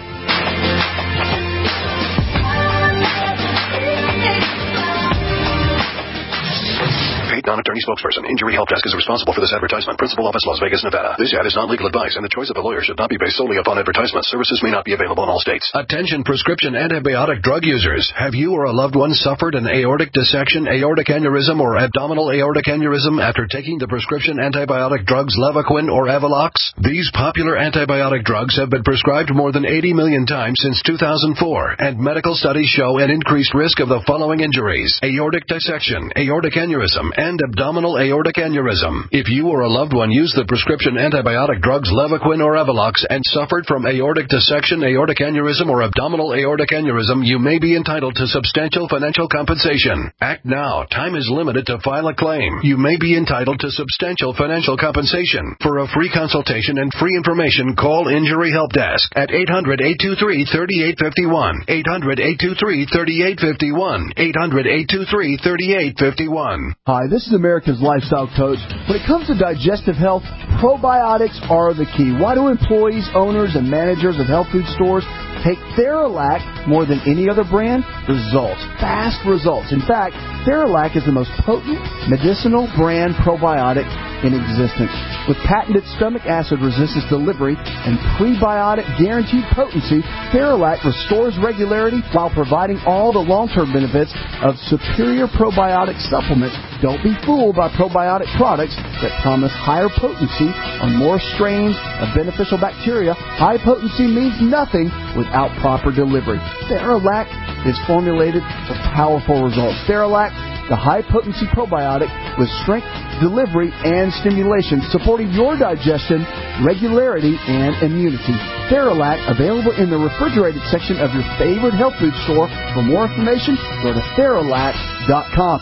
Non-attorney spokesperson. Injury Help Desk is responsible for this advertisement. Principal office, Las Vegas, Nevada. This ad is not legal advice, and the choice of a lawyer should not be based solely upon advertisement. Services may not be available in all states. Attention prescription antibiotic drug users. Have you or a loved one suffered an aortic dissection, aortic aneurysm, or abdominal aortic aneurysm after taking the prescription antibiotic drugs Levaquin or Avelox? These popular antibiotic drugs have been prescribed more than eighty million times since two thousand four, and medical studies show an increased risk of the following injuries: aortic dissection, aortic aneurysm, and abdominal aortic aneurysm. If you or a loved one used the prescription antibiotic drugs Levaquin or Avelox and suffered from aortic dissection, aortic aneurysm, or abdominal aortic aneurysm, you may be entitled to substantial financial compensation. Act now. Time is limited to file a claim. You may be entitled to substantial financial compensation. For a free consultation and free information, call Injury Help Desk at eight hundred, eight two three, three eight five one, eight hundred, eight two three, three eight five one, eight hundred, eight two three, three eight five one. Hi, this is America's Lifestyle Coach. When it comes to digestive health, probiotics are the key. Why do employees, owners, and managers of health food stores take Theralac more than any other brand? Results. Fast results. In fact, Theralac is the most potent medicinal brand probiotic in existence. With patented stomach acid resistance delivery and prebiotic guaranteed potency, Theralac restores regularity while providing all the long-term benefits of superior probiotic supplements. Don't be fooled by probiotic products that promise higher potency on more strains of beneficial bacteria. High potency means nothing without proper delivery. Theralac is formulated for powerful results. Theralac, the high-potency probiotic with strength, delivery, and stimulation, supporting your digestion, regularity, and immunity. Theralac, available in the refrigerated section of your favorite health food store. For more information, go to Theralac dot com.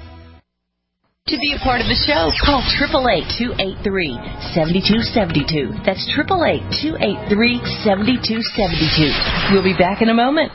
To be a part of the show, call eight eight eight, two eight three, seven two seven two. That's eight eight eight, two eight three, seven two seven two. We'll be back in a moment.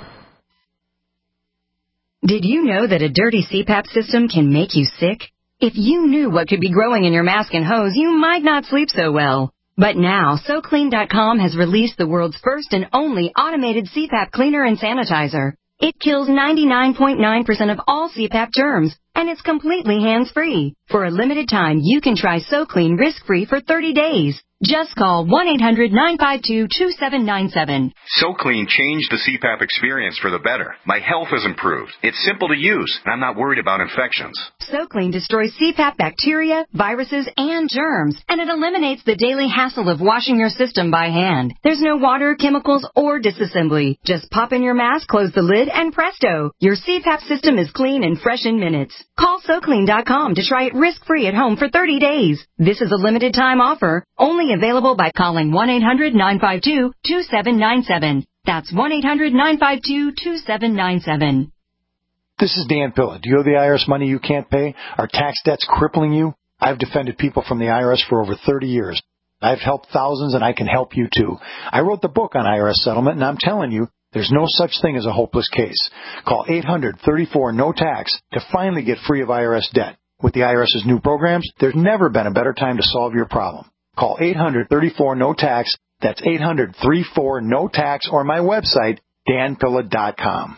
Did you know that a dirty C PAP system can make you sick? If you knew what could be growing in your mask and hose, you might not sleep so well. But now, So Clean dot com has released the world's first and only automated C PAP cleaner and sanitizer. It kills ninety-nine point nine percent of all C PAP germs, and it's completely hands-free. For a limited time, you can try SoClean risk-free for thirty days. Just call one eight hundred, nine five two, two seven nine seven. SoClean changed the C PAP experience for the better. My health has improved. It's simple to use, and I'm not worried about infections. SoClean destroys C PAP bacteria, viruses, and germs, and it eliminates the daily hassle of washing your system by hand. There's no water, chemicals, or disassembly. Just pop in your mask, close the lid, and presto, your C PAP system is clean and fresh in minutes. Call So Clean dot com to try it risk-free at home for thirty days. This is a limited time offer, only available by calling one eight hundred, nine five two, two seven nine seven. That's one eight hundred, nine five two, two seven nine seven. This is Dan Pilla. Do you owe the I R S money you can't pay? Are tax debts crippling you? I've defended people from the I R S for over thirty years. I've helped thousands, and I can help you too. I wrote the book on I R S settlement, and I'm telling you, there's no such thing as a hopeless case. Call eight hundred, thirty-four, no tax to finally get free of I R S debt. With the IRS's new programs, there's never been a better time to solve your problem. Call eight hundred, thirty-four, no tax. That's eight hundred, thirty-four, no tax, or my website, dan pilla dot com.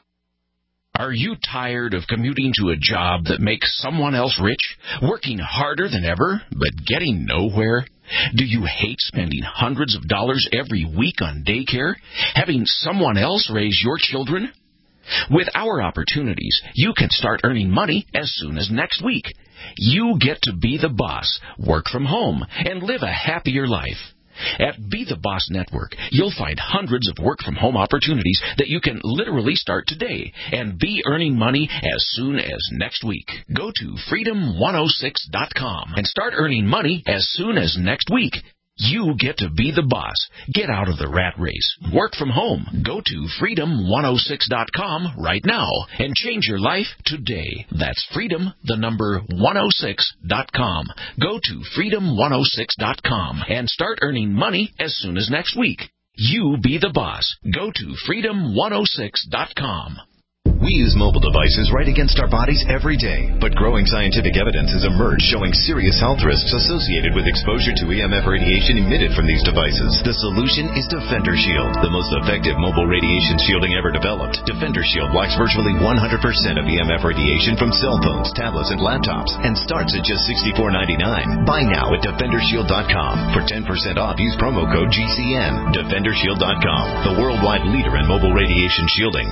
Are you tired of commuting to a job that makes someone else rich, working harder than ever, but getting nowhere? Do you hate spending hundreds of dollars every week on daycare, having someone else raise your children? With our opportunities, you can start earning money as soon as next week. You get to be the boss, work from home, and live a happier life. At Be the Boss Network, you'll find hundreds of work-from-home opportunities that you can literally start today and be earning money as soon as next week. Go to freedom one oh six dot com and start earning money as soon as next week. You get to be the boss. Get out of the rat race. Work from home. Go to freedom one oh six dot com right now and change your life today. That's freedom, the number one oh six dot com. Go to freedom one oh six dot com and start earning money as soon as next week. You be the boss. Go to freedom one oh six dot com. We use mobile devices right against our bodies every day, but growing scientific evidence has emerged showing serious health risks associated with exposure to E M F radiation emitted from these devices. The solution is Defender Shield, the most effective mobile radiation shielding ever developed. Defender Shield blocks virtually one hundred percent of E M F radiation from cell phones, tablets, and laptops, and starts at just sixty-four ninety-nine. Buy now at defender shield dot com. For ten percent off, use promo code G C N. defender shield dot com, the worldwide leader in mobile radiation shielding.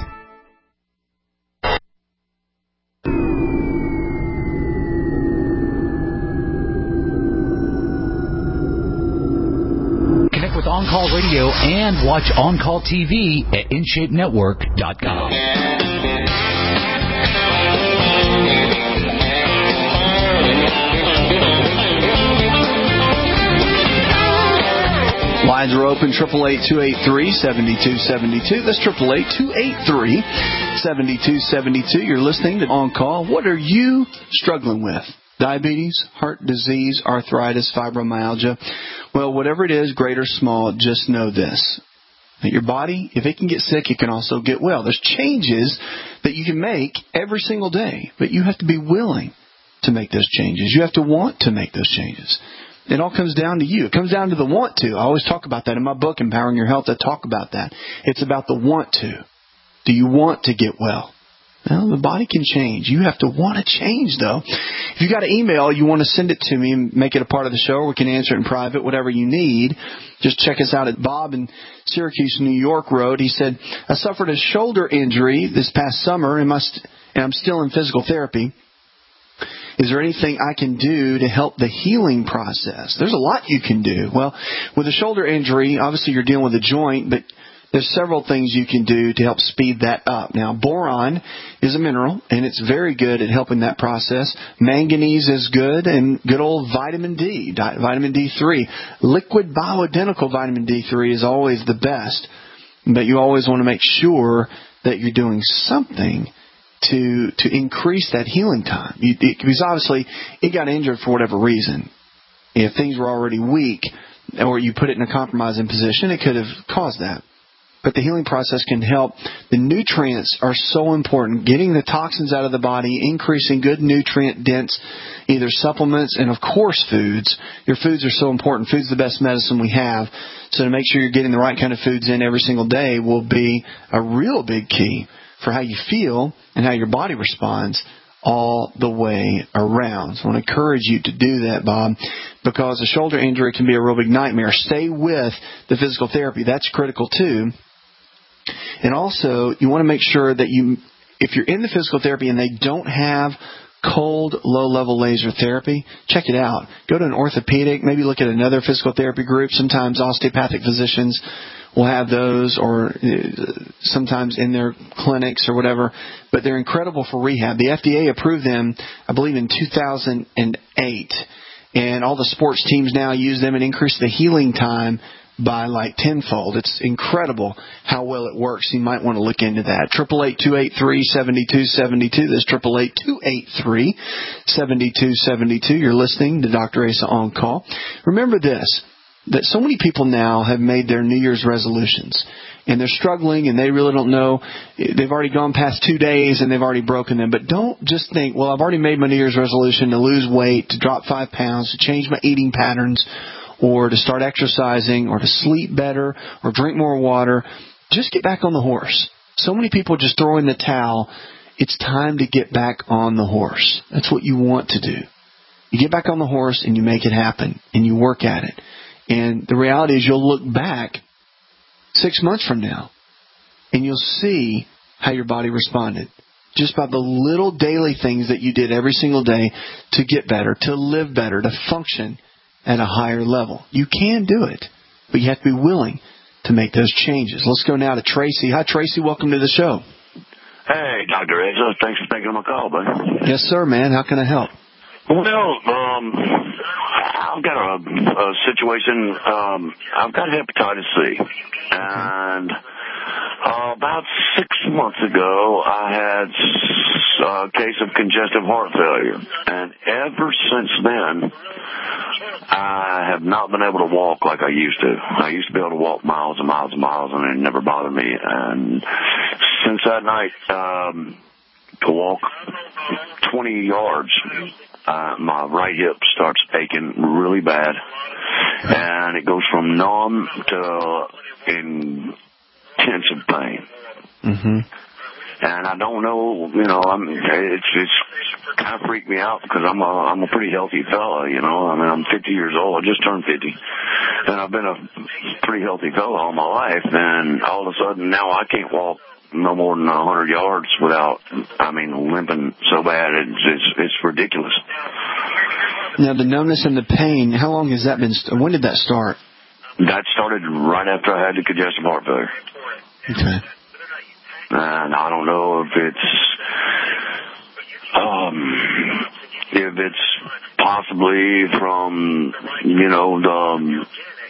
Connect with On Call Radio and watch On Call T V at in shape network dot com. Lines are open, triple eight, two eight three, seven two seven two. That's triple eight, two eight three, seven two seven two. You're listening to On Call. What are you struggling with? Diabetes, heart disease, arthritis, fibromyalgia. Well, whatever it is, great or small, just know this. That your body, if it can get sick, it can also get well. There's changes that you can make every single day, but you have to be willing to make those changes. You have to want to make those changes. It all comes down to you. It comes down to the want to. I always talk about that in my book, Empowering Your Health. I talk about that. It's about the want to. Do you want to get well? Well, the body can change. You have to want to change, though. If you got an email, you want to send it to me and make it a part of the show, or we can answer it in private, whatever you need. Just check us out at Bob in Syracuse, New York Road. He said, I suffered a shoulder injury this past summer and, must, and I'm still in physical therapy. Is there anything I can do to help the healing process? There's a lot you can do. Well, with a shoulder injury, obviously you're dealing with a joint, but there's several things you can do to help speed that up. Now, boron is a mineral, and it's very good at helping that process. Manganese is good, and good old vitamin D, vitamin D three. Liquid bioidentical vitamin D three is always the best, but you always want to make sure that you're doing something to to increase that healing time. You, it, because obviously it got injured for whatever reason. If things were already weak or you put it in a compromising position, it could have caused that. But the healing process can help. The nutrients are so important. Getting the toxins out of the body, increasing good nutrient-dense either supplements and, of course, foods. Your foods are so important. Food's the best medicine we have. So to make sure you're getting the right kind of foods in every single day will be a real big key for how you feel and how your body responds all the way around. So I want to encourage you to do that, Bob, because a shoulder injury can be a real big nightmare. Stay with the physical therapy. That's critical, too. And also, you want to make sure that you, if you're in the physical therapy and they don't have cold, low-level laser therapy, check it out. Go to an orthopedic, maybe look at another physical therapy group. Sometimes osteopathic physicians will have those, or sometimes in their clinics or whatever, but they're incredible for rehab. The F D A approved them, I believe, in two thousand eight, and all the sports teams now use them and increase the healing time by like tenfold. It's incredible how well it works. You might want to look into that. triple eight, two eight three, seven two seven two. That's triple eight, two eight three, seven two seven two. You're listening to Doctor Asa On Call. Remember this, that so many people now have made their New Year's resolutions, and they're struggling, and they really don't know. They've already gone past two days, and they've already broken them. But don't just think, well, I've already made my New Year's resolution to lose weight, to drop five pounds, to change my eating patterns, or to start exercising, or to sleep better, or drink more water. Just get back on the horse. So many people just throw in the towel. It's time to get back on the horse. That's what you want to do. You get back on the horse, and you make it happen, and you work at it. And the reality is you'll look back six months from now, and you'll see how your body responded. Just by the little daily things that you did every single day to get better, to live better, to function at a higher level. You can do it, but you have to be willing to make those changes. Let's go now to Tracy. Hi, Tracy. Welcome to the show. Hey, Doctor Asa. Thanks for taking my call, buddy. Yes, sir, man. How can I help? Well, um, I've got a, a situation. Um, I've got hepatitis C, and uh, about six months ago, I had a case of congestive heart failure, and ever since then, I have not been able to walk like I used to. I used to be able to walk miles and miles and miles, and it never bothered me. And since that night, um, to walk twenty yards, uh, my right hip starts aching really bad, and it goes from numb to intensive pain. Mm-hmm. And I don't know, you know, I'm, it's, it's kind of freaked me out because I'm a, I'm a pretty healthy fella, you know. I mean, I'm fifty years old. I just turned fifty. And I've been a pretty healthy fella all my life. And all of a sudden now I can't walk no more than a hundred yards without, I mean, limping so bad. It's, it's, it's ridiculous. Now, the numbness and the pain, how long has that been, st- when did that start? That started right after I had the congestive heart failure. Okay. And I don't know if it's, um, if it's possibly from, you know, the,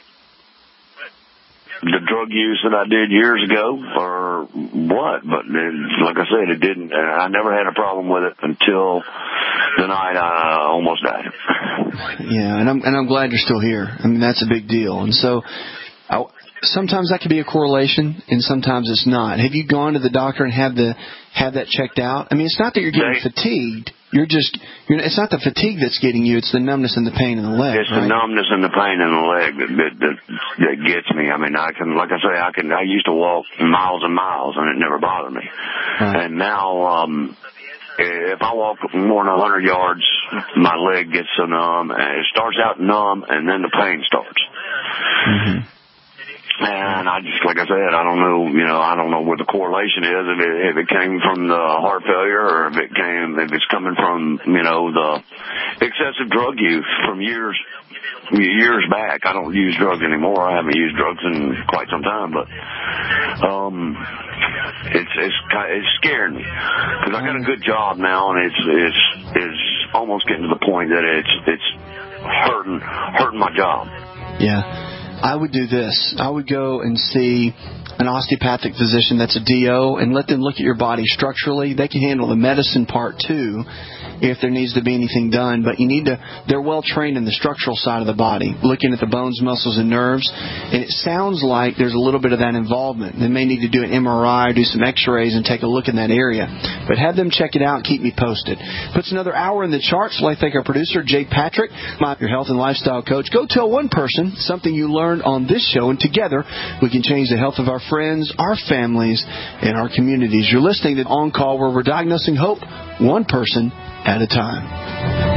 the drug use that I did years ago or what. But it, like I said, it didn't, I never had a problem with it until the night I almost died. Yeah, and I'm, and I'm glad you're still here. I mean, that's a big deal. And so, I, sometimes that could be a correlation, and sometimes it's not. Have you gone to the doctor and have the have that checked out? I mean, it's not that you're getting they, fatigued. You're just, you're, it's not the fatigue that's getting you. It's the numbness and the pain in the leg. It's right? the numbness and the pain in the leg that, that that that gets me. I mean, I can, like I say, I can. I used to walk miles and miles, and it never bothered me. Right. And now, um, if I walk more than a hundred yards, my leg gets so numb. And it starts out numb, and then the pain starts. Mm-hmm. And I just, like I said, I don't know, you know, I don't know what the correlation is, if it, if it came from the heart failure or if it came, if it's coming from, you know, the excessive drug use from years, years back. I don't use drugs anymore. I haven't used drugs in quite some time, but, um, it's, it's, it's scared me because I got a good job now and it's, it's, it's almost getting to the point that it's, it's hurting, hurting my job. Yeah. I would do this. I would go and see an osteopathic physician that's a D O and let them look at your body structurally. They can handle the medicine part too if there needs to be anything done. But you need to, they're well trained in the structural side of the body, looking at the bones, muscles, and nerves. And it sounds like there's a little bit of that involvement. They may need to do an M R I, do some x-rays, and take a look in that area. But have them check it out and keep me posted. Puts another hour in the charts. I'd like to thank our producer, Jake Patrick, my your health and lifestyle coach. Go tell one person something you learned on this show, and together we can change the health of our friends, our families, and our communities. You're listening to On Call, where we're diagnosing hope one person at a time.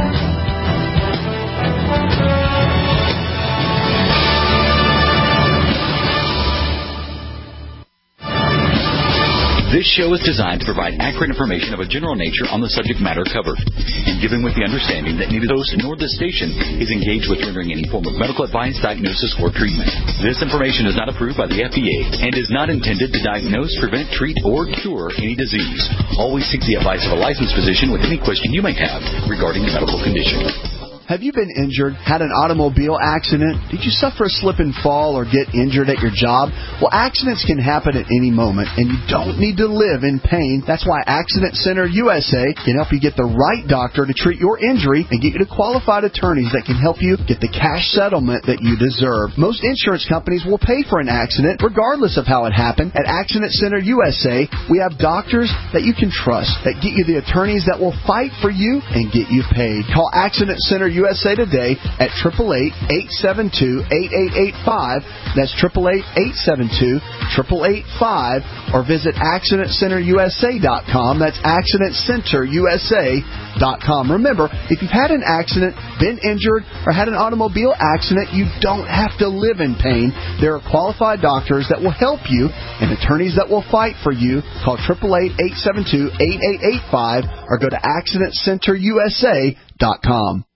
This show is designed to provide accurate information of a general nature on the subject matter covered, and given with the understanding that neither host nor this station is engaged with rendering any form of medical advice, diagnosis, or treatment. This information is not approved by the F D A and is not intended to diagnose, prevent, treat, or cure any disease. Always seek the advice of a licensed physician with any question you may have regarding the medical condition. Have you been injured, had an automobile accident? Did you suffer a slip and fall or get injured at your job? Well, accidents can happen at any moment, and you don't need to live in pain. That's why Accident Center U S A can help you get the right doctor to treat your injury and get you to qualified attorneys that can help you get the cash settlement that you deserve. Most insurance companies will pay for an accident regardless of how it happened. At Accident Center U S A, we have doctors that you can trust that get you the attorneys that will fight for you and get you paid. Call Accident Center U S A today at eight eight eight, eight seven two, eight eight eight five. That's eight eight eight, eight seven two, eight eight eight five, or visit accident center u s a dot com. That's accident center u s a dot com. Remember, if you've had an accident, been injured, or had an automobile accident, you don't have to live in pain. There are qualified doctors that will help you and attorneys that will fight for you. Call eight eight eight, eight seven two, eight eight eight five or go to accident center u s a dot com.